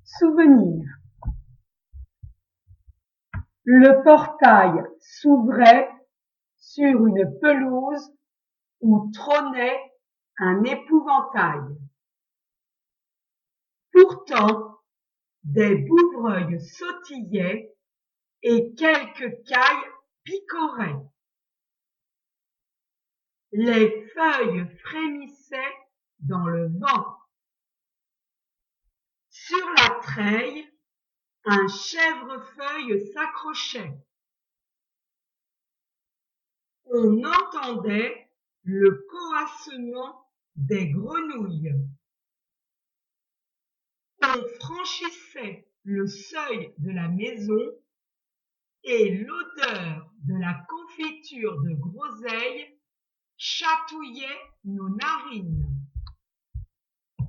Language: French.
Souvenir. Le portail s'ouvrait sur une pelouse où trônait un épouvantail. Pourtant, des bouvreuils sautillaient et quelques cailles picoraient. Les feuilles frémissaient dans le vent. Sur la treille, un chèvrefeuille s'accrochait. On entendait le coassement des grenouilles. On franchissait le seuil de la maison et l'odeur de la confiture de groseille chatouillait nos narines.